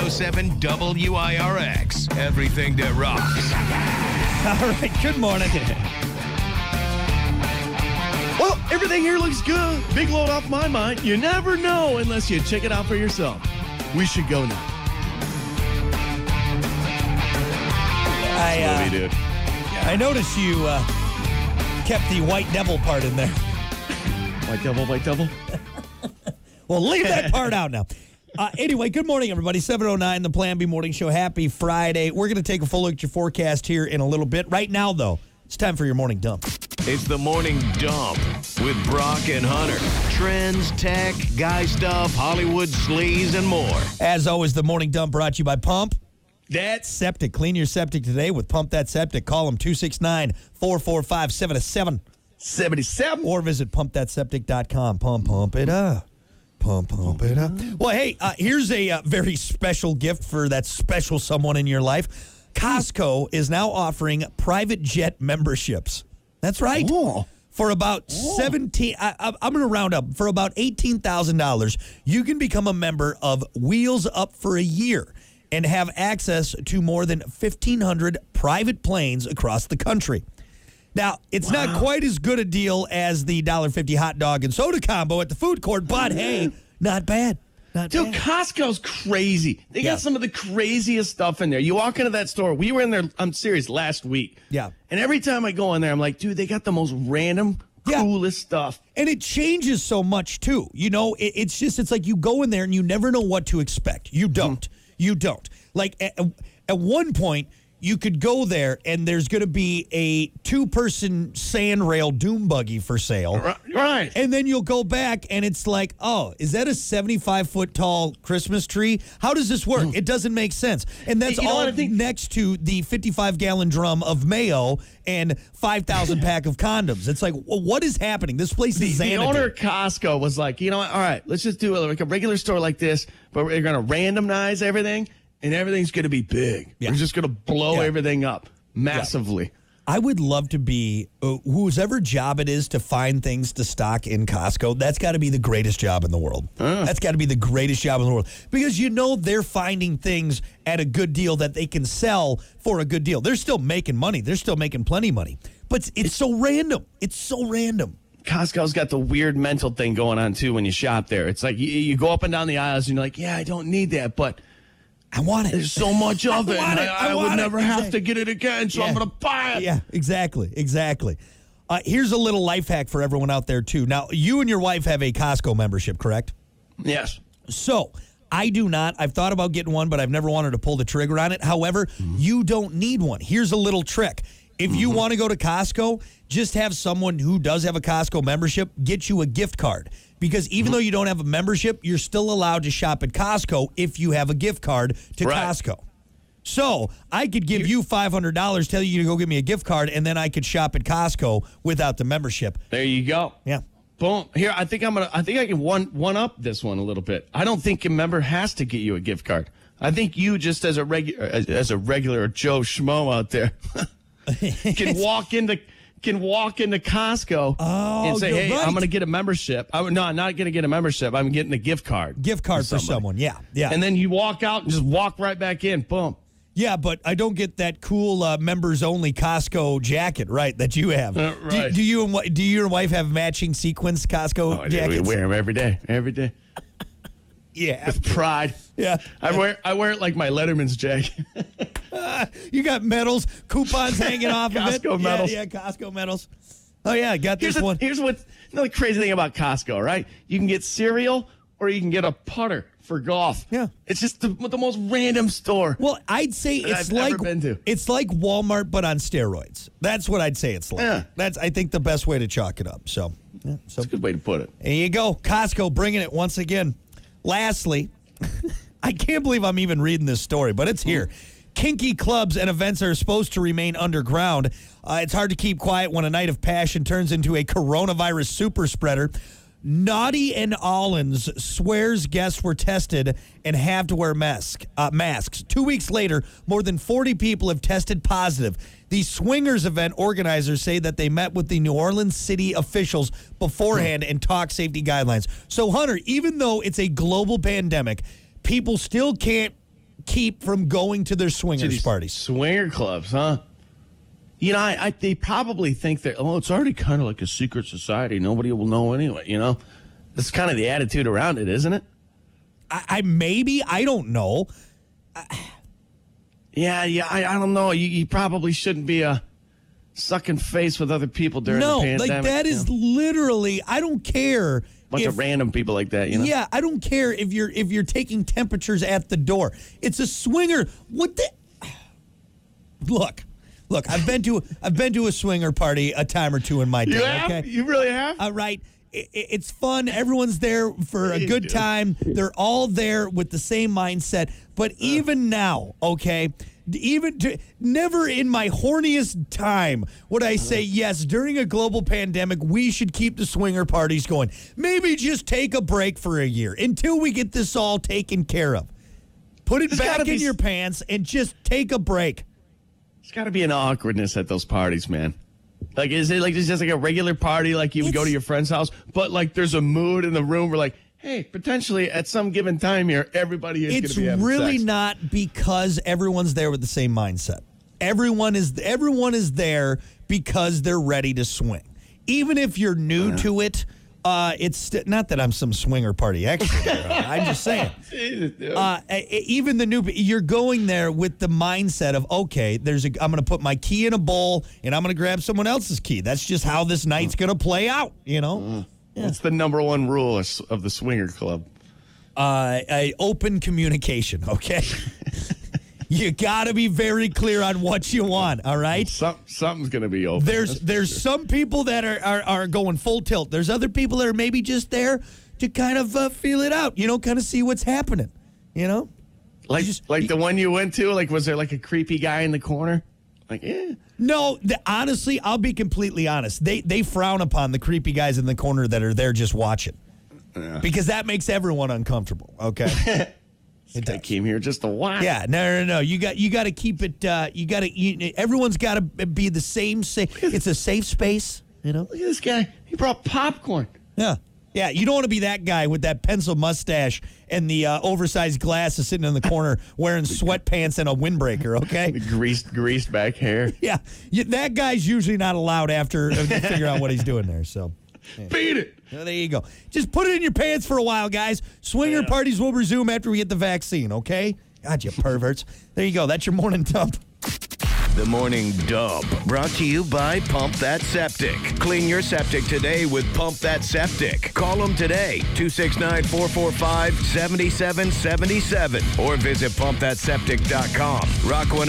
107 WIRX. Everything that rocks. All right, good morning. Well, everything here looks good. Big load off my mind. You never know unless you check it out for yourself. We should go now. I noticed you kept the White Devil part in there. White devil. Well, leave that part out now. Anyway, good morning, everybody. 7:09, the Plan B Morning Show. Happy Friday. We're going to take a full look at your forecast here in a little bit. Right now, though, it's time for your morning dump. It's the Morning Dump with Brock and Hunter. Trends, tech, guy stuff, Hollywood sleaze, and more. As always, the morning dump brought to you by Pump That Septic. Clean your septic today with Pump That Septic. Call them 269-445-7777. Or visit pumpthatseptic.com. Pump it up. Pump it up. Well, hey, here's a very special gift for that special someone in your life. Costco is now offering private jet memberships. That's right. Oh. For about I'm going to round up. For about $18,000, you can become a member of Wheels Up for a year and have access to more than 1,500 private planes across the country. Now, it's not quite as good a deal as the $1.50 hot dog and soda combo at the food court, but hey, not bad. Dude, Costco's crazy. They got some of the craziest stuff in there. You walk into that store. We were in there, I'm serious, last week. Yeah. And every time I go in there, I'm like, dude, they got the most random, coolest stuff. And it changes so much, too. You know, it's like you go in there and you never know what to expect. You don't. You don't. Like, at one point, you could go there and there's going to be a 2-person sand rail doom buggy for sale. Right. And then you'll go back and it's like, oh, is that a 75-foot tall Christmas tree? How does this work? It doesn't make sense. And that's all next to the 55-gallon drum of mayo and 5,000 pack of condoms. It's like, well, what is happening? This place is The owner of Costco was like, you know what? All right, let's just do it like a regular store like this, but we're going to randomize everything. And everything's going to be big. Yeah. We're just going to blow everything up massively. Yeah. I would love to be whoever job it is to find things to stock in Costco. That's got to be the greatest job in the world. That's got to be the greatest job in the world. Because you know they're finding things at a good deal that they can sell for a good deal. They're still making money. They're still making plenty of money. But it's so random. It's so random. Costco's got the weird mental thing going on, too, when you shop there. It's like you go up and down the aisles and you're like, yeah, I don't need that, but I want it. There's so much of it. I would never have to get it again, so I'm going to buy it. Yeah, exactly. Here's a little life hack for everyone out there, too. Now, you and your wife have a Costco membership, correct? Yes. So, I do not. I've thought about getting one, but I've never wanted to pull the trigger on it. However, you don't need one. Here's a little trick. If you want to go to Costco, just have someone who does have a Costco membership get you a gift card. Because even though you don't have a membership, you're still allowed to shop at Costco if you have a gift card to Costco. So I could give you $500, tell you to go get me a gift card, and then I could shop at Costco without the membership. There you go. Yeah. Boom. Here, I think I can one up this one a little bit. I don't think a member has to get you a gift card. I think you just as a regular Joe Schmo out there can walk into Costco and say, hey, I'm going to get a membership. I'm not going to get a membership. I'm getting a gift card. Gift card for someone, yeah. And then you walk out and just walk right back in. Boom. Yeah, but I don't get that cool members-only Costco jacket, right, that you have. Right. Do you and your wife have matching sequence Costco jackets? We wear them every day. Yeah. With pride. Yeah. I wear it like my Letterman's jacket. You got medals, coupons hanging off of it. Costco medals. Yeah, Costco medals. Oh, yeah, I got this one. Here's what's another crazy thing about Costco, right? You can get cereal or you can get a putter for golf. Yeah. It's just the most random store. Well, I'd say it's I've ever been to. It's like Walmart, but on steroids. That's what I'd say it's like. Yeah. That's, I think, the best way to chalk it up. So, that's a good way to put it. There you go. Costco bringing it once again. Lastly, I can't believe I'm even reading this story, but it's here. Kinky clubs and events are supposed to remain underground. It's hard to keep quiet when a night of passion turns into a coronavirus super spreader. Naughty and Allens swears guests were tested and have to wear masks. 2 weeks later, more than 40 people have tested positive. The swingers event organizers say that they met with the New Orleans city officials beforehand and talked safety guidelines. So, Hunter, even though it's a global pandemic, people still can't keep from going to their swingers parties? Swinger clubs, huh? You know, they probably think that, it's already kind of like a secret society. Nobody will know anyway, you know? That's kind of the attitude around it, isn't it? I don't know. I don't know. You probably shouldn't be sucking face with other people during the pandemic. No, like that is literally, I don't care. Bunch of random people like that, you know? Yeah, I don't care if you're taking temperatures at the door. It's a swinger. What the? Look, I've been to a swinger party a time or two in my day. You have? Okay? You really have? Right. It's fun. Everyone's there for a good time. They're all there with the same mindset. But even now, okay, never in my horniest time would I say, yes, during a global pandemic, we should keep the swinger parties going. Maybe just take a break for a year until we get this all taken care of. Put it back in your pants and just take a break. There's got to be an awkwardness at those parties, man. Like, is it like it's just like a regular party, like you would go to your friend's house, but like there's a mood in the room where like, hey, potentially at some given time here, everybody is going to be having really sex. not because everyone's there with the same mindset. Everyone is there because they're ready to swing. Even if you're new to it, it's not that I'm some swinger party expert. I'm just saying. Even the new, you're going there with the mindset of, okay, I'm going to put my key in a bowl and I'm going to grab someone else's key. That's just how this night's going to play out, you know? Yeah. What's the number one rule of the swinger club? Open communication, okay? You got to be very clear on what you want, all right? Something's going to be open. There's some people that are going full tilt. There's other people that are maybe just there to kind of feel it out, you know, kind of see what's happening, you know? Like the one you went to, like was there like a creepy guy in the corner? Like, yeah. No, honestly, I'll be completely honest. They frown upon the creepy guys in the corner that are there just watching. Yeah. Because that makes everyone uncomfortable, okay? I came here just to watch. Yeah, no. You got to keep it. Everyone's got to be the same. It's a safe space, you know. Look at this guy. He brought popcorn. Yeah. You don't want to be that guy with that pencil mustache and the oversized glasses sitting in the corner wearing sweatpants and a windbreaker. Okay. The greased back hair. Yeah, that guy's usually not allowed after they figure out what he's doing there. So. Yeah. Beat it. Well, there you go. Just put it in your pants for a while, guys. Swinger parties will resume after we get the vaccine, okay? God, you perverts. There you go. That's your morning dump. The Morning Dump, brought to you by Pump That Septic. Clean your septic today with Pump That Septic. Call them today, 269-445-7777, or visit pumpthatseptic.com. Rock